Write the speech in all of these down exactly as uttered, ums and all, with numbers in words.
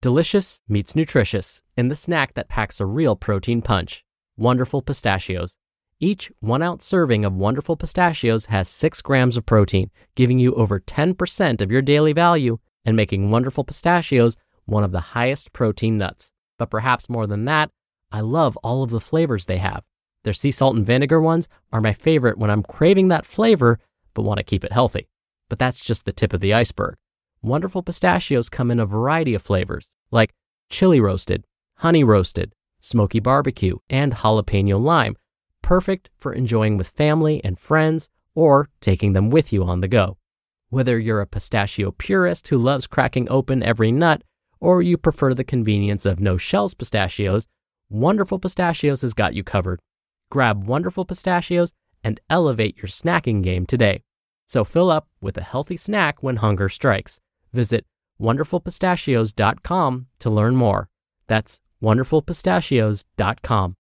Delicious meets nutritious in the snack that packs a real protein punch. Wonderful Pistachios. Each one-ounce serving of Wonderful Pistachios has six grams of protein, giving you over ten percent of your daily value and making Wonderful Pistachios one of the highest protein nuts. But perhaps more than that, I love all of the flavors they have. Their sea salt and vinegar ones are my favorite when I'm craving that flavor but want to keep it healthy. But that's just the tip of the iceberg. Wonderful Pistachios come in a variety of flavors, like chili roasted, honey roasted, smoky barbecue, and jalapeno lime, perfect for enjoying with family and friends or taking them with you on the go. Whether you're a pistachio purist who loves cracking open every nut, or you prefer the convenience of no-shells pistachios, Wonderful Pistachios has got you covered. Grab Wonderful Pistachios and elevate your snacking game today. So fill up with a healthy snack when hunger strikes. Visit wonderful pistachios dot com to learn more. That's wonderful pistachios dot com.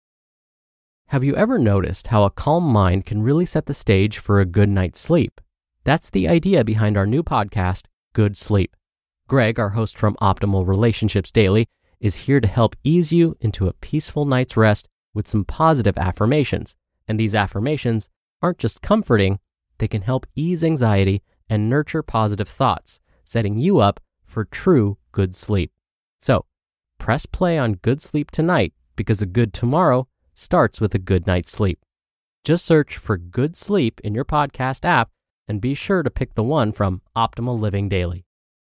Have you ever noticed how a calm mind can really set the stage for a good night's sleep? That's the idea behind our new podcast, Good Sleep. Greg, our host from Optimal Relationships Daily, is here to help ease you into a peaceful night's rest with some positive affirmations. And these affirmations aren't just comforting, they can help ease anxiety and nurture positive thoughts, setting you up for true good sleep. So, press play on Good Sleep tonight because a good tomorrow starts with a good night's sleep. Just search for Good Sleep in your podcast app and be sure to pick the one from Optimal Living Daily.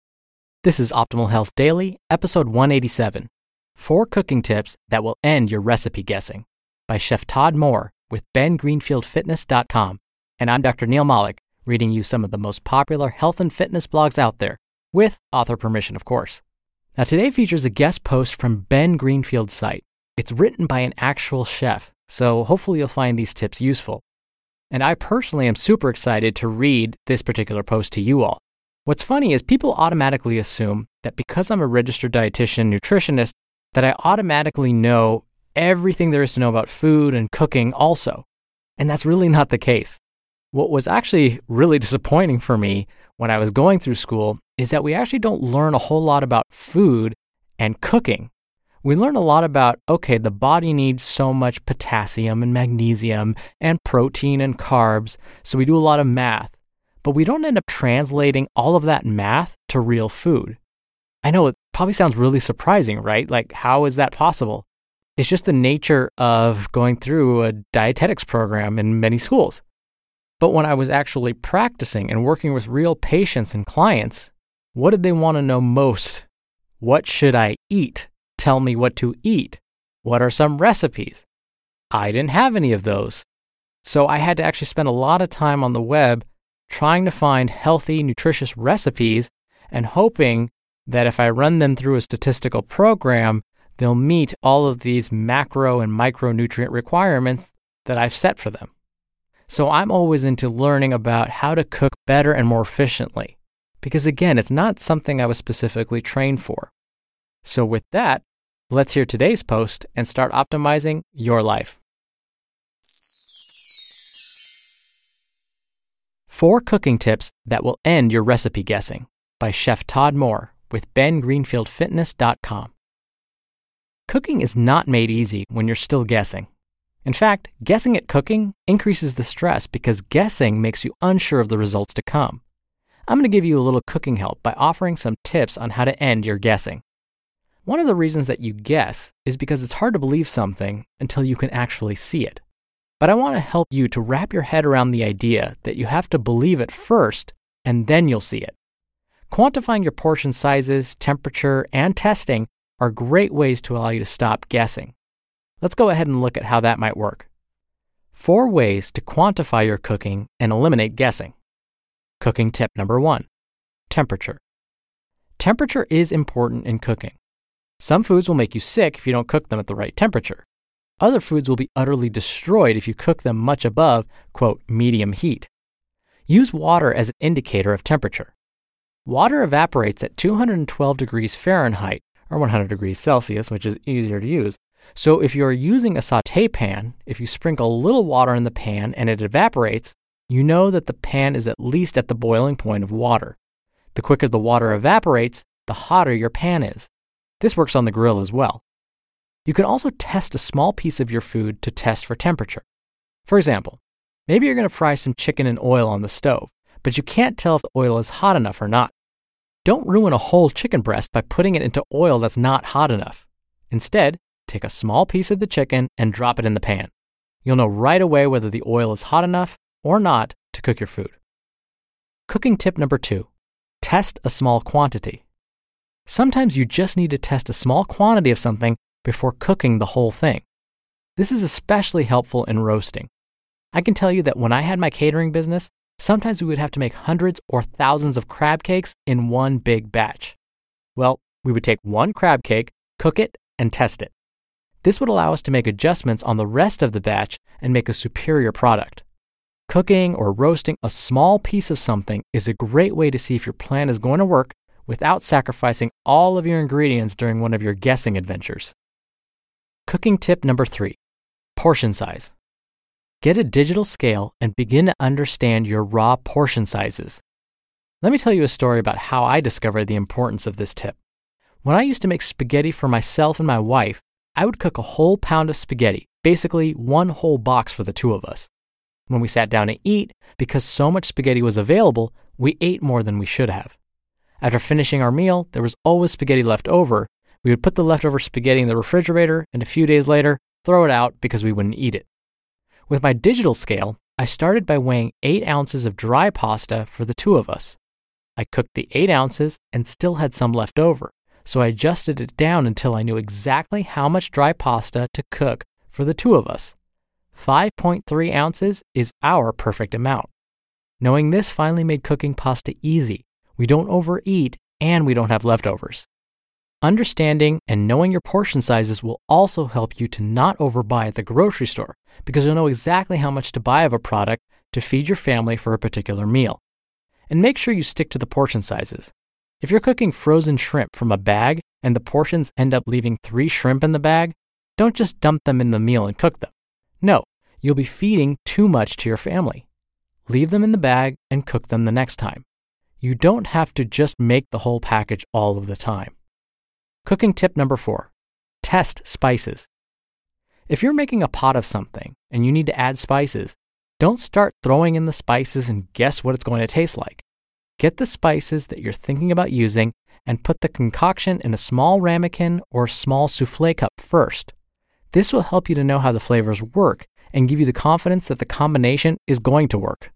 This is Optimal Health Daily, episode one eighty-seven. Four cooking tips that will end your recipe guessing by Chef Todd Moore with Ben Greenfield Fitness dot com. And I'm Doctor Neil Malik, reading you some of the most popular health and fitness blogs out there, with author permission, of course. Now, today features a guest post from Ben Greenfield's site. It's written by an actual chef, so hopefully you'll find these tips useful. And I personally am super excited to read this particular post to you all. What's funny is people automatically assume that because I'm a registered dietitian nutritionist, that I automatically know everything there is to know about food and cooking also. And that's really not the case. What was actually really disappointing for me when I was going through school is that we actually don't learn a whole lot about food and cooking. We learn a lot about, okay, the body needs so much potassium and magnesium and protein and carbs, so we do a lot of math. But we don't end up translating all of that math to real food. I know it probably sounds really surprising, right? Like, how is that possible? It's just the nature of going through a dietetics program in many schools. But when I was actually practicing and working with real patients and clients, what did they want to know most? What should I eat? Tell me what to eat. What are some recipes? I didn't have any of those. So I had to actually spend a lot of time on the web trying to find healthy, nutritious recipes and hoping that if I run them through a statistical program, they'll meet all of these macro and micronutrient requirements that I've set for them. So I'm always into learning about how to cook better and more efficiently, because again, it's not something I was specifically trained for. So with that, let's hear today's post and start optimizing your life. Four cooking tips that will end your recipe guessing by Chef Todd Moore with Ben Greenfield Fitness dot com. Cooking is not made easy when you're still guessing. In fact, guessing at cooking increases the stress because guessing makes you unsure of the results to come. I'm going to give you a little cooking help by offering some tips on how to end your guessing. One of the reasons that you guess is because it's hard to believe something until you can actually see it. But I want to help you to wrap your head around the idea that you have to believe it first and then you'll see it. Quantifying your portion sizes, temperature, and testing are great ways to allow you to stop guessing. Let's go ahead and look at how that might work. Four ways to quantify your cooking and eliminate guessing. Cooking tip number one, temperature. Temperature is important in cooking. Some foods will make you sick if you don't cook them at the right temperature. Other foods will be utterly destroyed if you cook them much above, quote, medium heat. Use water as an indicator of temperature. Water evaporates at two hundred twelve degrees Fahrenheit, or one hundred degrees Celsius, which is easier to use. So if you're using a sauté pan, if you sprinkle a little water in the pan and it evaporates, you know that the pan is at least at the boiling point of water. The quicker the water evaporates, the hotter your pan is. This works on the grill as well. You can also test a small piece of your food to test for temperature. For example, maybe you're going to fry some chicken in oil on the stove, but you can't tell if the oil is hot enough or not. Don't ruin a whole chicken breast by putting it into oil that's not hot enough. Instead, take a small piece of the chicken and drop it in the pan. You'll know right away whether the oil is hot enough or not to cook your food. Cooking tip number two, test a small quantity. Sometimes you just need to test a small quantity of something before cooking the whole thing. This is especially helpful in roasting. I can tell you that when I had my catering business, sometimes we would have to make hundreds or thousands of crab cakes in one big batch. Well, we would take one crab cake, cook it, and test it. This would allow us to make adjustments on the rest of the batch and make a superior product. Cooking or roasting a small piece of something is a great way to see if your plan is going to work without sacrificing all of your ingredients during one of your guessing adventures. Cooking tip number three, portion size. Get a digital scale and begin to understand your raw portion sizes. Let me tell you a story about how I discovered the importance of this tip. When I used to make spaghetti for myself and my wife, I would cook a whole pound of spaghetti, basically one whole box for the two of us. When we sat down to eat, because so much spaghetti was available, we ate more than we should have. After finishing our meal, there was always spaghetti left over. We would put the leftover spaghetti in the refrigerator and a few days later, throw it out because we wouldn't eat it. With my digital scale, I started by weighing eight ounces of dry pasta for the two of us. I cooked the eight ounces and still had some left over, so I adjusted it down until I knew exactly how much dry pasta to cook for the two of us. five point three ounces is our perfect amount. Knowing this finally made cooking pasta easy. We don't overeat and we don't have leftovers. Understanding and knowing your portion sizes will also help you to not overbuy at the grocery store because you'll know exactly how much to buy of a product to feed your family for a particular meal. And make sure you stick to the portion sizes. If you're cooking frozen shrimp from a bag and the portions end up leaving three shrimp in the bag, don't just dump them in the meal and cook them. No, you'll be feeding too much to your family. Leave them in the bag and cook them the next time. You don't have to just make the whole package all of the time. Cooking tip number four, test spices. If you're making a pot of something and you need to add spices, don't start throwing in the spices and guess what it's going to taste like. Get the spices that you're thinking about using and put the concoction in a small ramekin or small souffle cup first. This will help you to know how the flavors work and give you the confidence that the combination is going to work.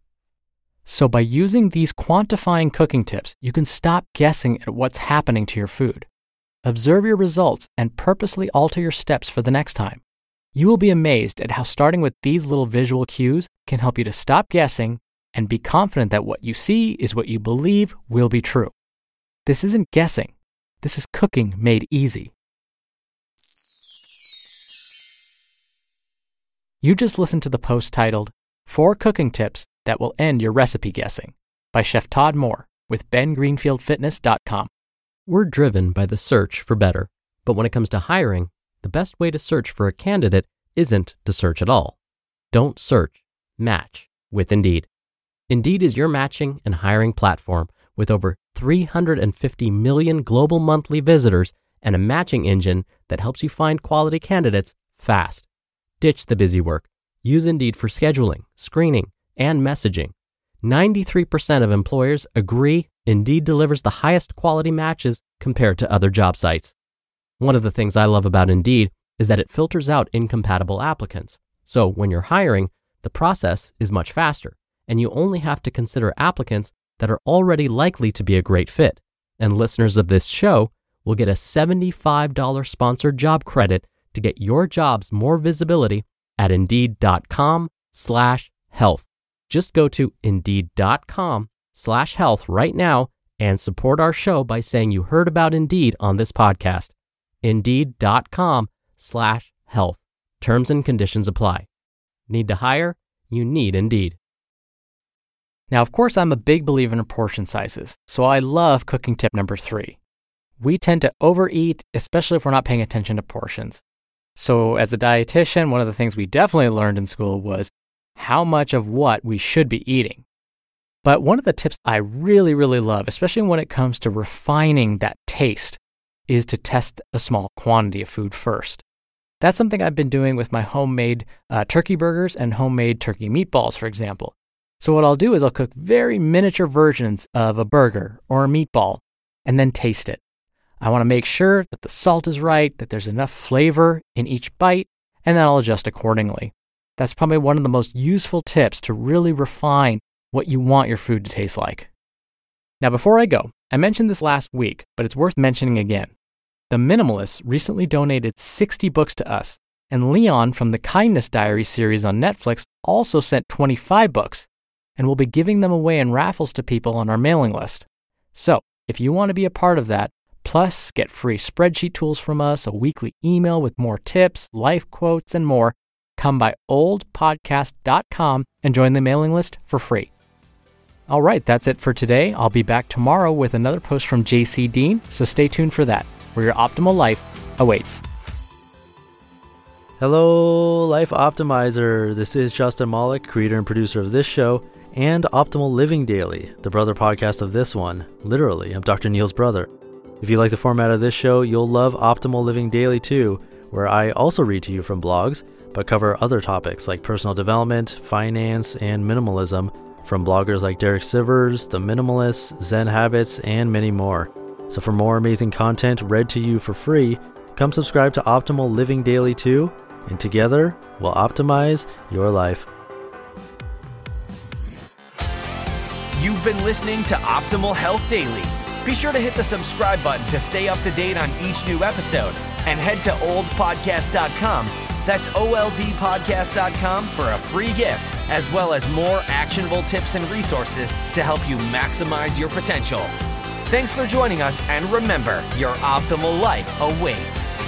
So by using these quantifying cooking tips, you can stop guessing at what's happening to your food. Observe your results and purposely alter your steps for the next time. You will be amazed at how starting with these little visual cues can help you to stop guessing and be confident that what you see is what you believe will be true. This isn't guessing. This is cooking made easy. You just listened to the post titled, Four Cooking Tips That Will End Your Recipe Guessing by Chef Todd Moore with Ben Greenfield Fitness dot com. We're driven by the search for better, but when it comes to hiring, the best way to search for a candidate isn't to search at all. Don't search, match with Indeed. Indeed is your matching and hiring platform with over three hundred fifty million global monthly visitors and a matching engine that helps you find quality candidates fast. Ditch the busy work. Use Indeed for scheduling, screening, and messaging. ninety-three percent of employers agree Indeed delivers the highest quality matches compared to other job sites. One of the things I love about Indeed is that it filters out incompatible applicants. So when you're hiring, the process is much faster, and you only have to consider applicants that are already likely to be a great fit. And listeners of this show will get a seventy-five dollars sponsored job credit to get your jobs more visibility at Indeed.com slash health. Just go to Indeed.com slash health right now and support our show by saying you heard about Indeed on this podcast. Indeed.com slash health. Terms and conditions apply. Need to hire? You need Indeed. Now, of course, I'm a big believer in portion sizes, so I love cooking tip number three. We tend to overeat, especially if we're not paying attention to portions. So as a dietitian, one of the things we definitely learned in school was how much of what we should be eating. But one of the tips I really, really love, especially when it comes to refining that taste, is to test a small quantity of food first. That's something I've been doing with my homemade uh, turkey burgers and homemade turkey meatballs, for example. So what I'll do is I'll cook very miniature versions of a burger or a meatball and then taste it. I want to make sure that the salt is right, that there's enough flavor in each bite, and then I'll adjust accordingly. That's probably one of the most useful tips to really refine what you want your food to taste like. Now, before I go, I mentioned this last week, but it's worth mentioning again. The Minimalists recently donated sixty books to us, and Leon from the Kindness Diary series on Netflix also sent twenty-five books, and we'll be giving them away in raffles to people on our mailing list. So, if you want to be a part of that, plus get free spreadsheet tools from us, a weekly email with more tips, life quotes, and more, come by old podcast dot com and join the mailing list for free. All right, that's it for today. I'll be back tomorrow with another post from J C Dean, so stay tuned for that, where your optimal life awaits. Hello, Life Optimizer. This is Justin Malik, creator and producer of this show and Optimal Living Daily, the brother podcast of this one. Literally, I'm Doctor Neil's brother. If you like the format of this show, you'll love Optimal Living Daily too, where I also read to you from blogs, but cover other topics like personal development, finance, and minimalism from bloggers like Derek Sivers, The Minimalists, Zen Habits, and many more. So for more amazing content read to you for free, come subscribe to Optimal Living Daily too, and together we'll optimize your life. You've been listening to Optimal Health Daily. Be sure to hit the subscribe button to stay up to date on each new episode, and head to old podcast dot com. That's O L D podcast dot com for a free gift, as well as more actionable tips and resources to help you maximize your potential. Thanks for joining us, and remember, your optimal life awaits.